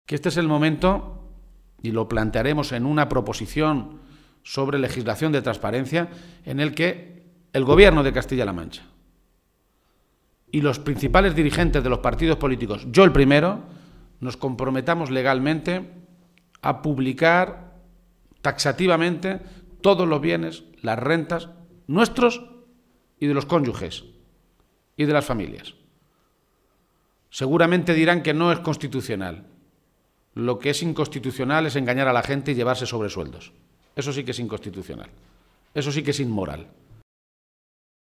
que este es el momento, y lo plantearemos en una proposición sobre legislación de transparencia, en el que el Gobierno de Castilla-La Mancha y los principales dirigentes de los partidos políticos, yo el primero, nos comprometamos legalmente a publicar taxativamente todos los bienes, las rentas nuestros y de los cónyuges y de las familias. Seguramente dirán que no es constitucional. Lo que es inconstitucional es engañar a la gente y llevarse sobresueldos. Eso sí que es inconstitucional. Eso sí que es inmoral.